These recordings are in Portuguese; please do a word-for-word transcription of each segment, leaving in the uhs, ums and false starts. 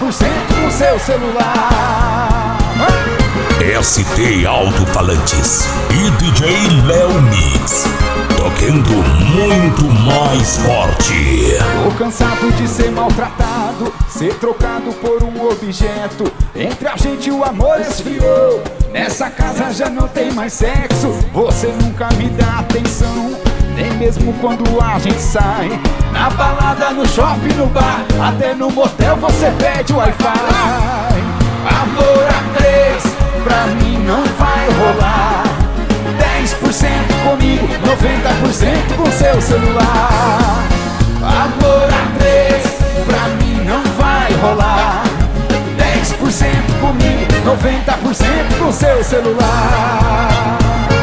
por cento no seu celular. S T Alto-Falantes e D J Léo Mix, tocando muito mais forte. Tô cansado de ser maltratado, ser trocado por um objeto. Entre a gente o amor esfriou, nessa casa já não tem mais sexo. Você nunca me dá atenção, nem mesmo quando a gente sai. Na balada, no shopping, no bar, até no motel você pede Wi-Fi. Amor a três, pra mim não vai rolar. Dez por cento comigo, noventa por cento com seu celular. Amor a três, pra mim não vai rolar. Dez por cento comigo, noventa por cento com seu celular.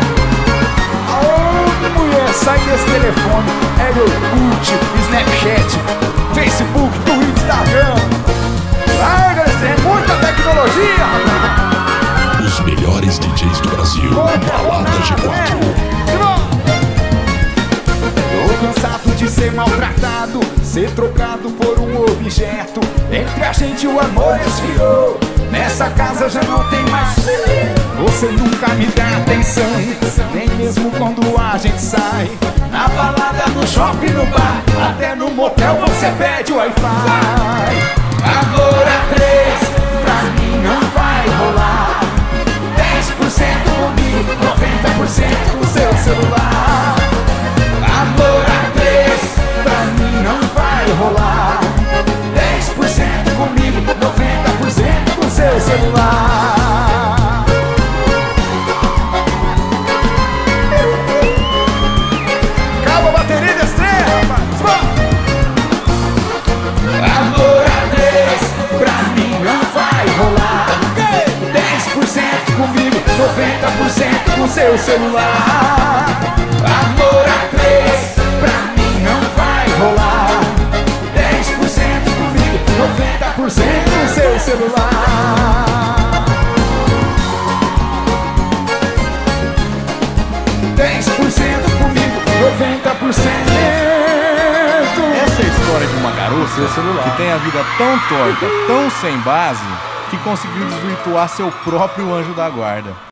Aonde, mulher, sai desse telefone? É Orkut, Snapchat, Facebook, Twitter, Instagram. Larga, é muita tecnologia, rapaz. Os melhores D Js do Brasil, Balada G quatro. Tô cansado de ser maltratado, ser trocado por um objeto. Entre a gente o amor esfriou, nessa casa já não tem mais. Você nunca me dá atenção, nem mesmo quando a gente sai. Na balada, no shopping, no bar, até no motel você pede Wi-Fi. Amor a três, pra mim não vai rolar. Dez por cento comigo, noventa por cento com seu celular. Amor a três, pra mim não vai rolar. Dez por cento comigo, noventa por cento com seu celular. Acaba a bateria de estrela, rapaz. Amor a três, pra mim não vai rolar. Dez por cento comigo, noventa por cento com seu celular. Amor a três, pra mim não vai rolar. Dez por cento comigo, noventa por cento com seu celular. Dez por cento comigo, noventa por cento. Essa é a história de uma garota que tem a vida tão torta, tão sem base, que conseguiu desvirtuar seu próprio anjo da guarda.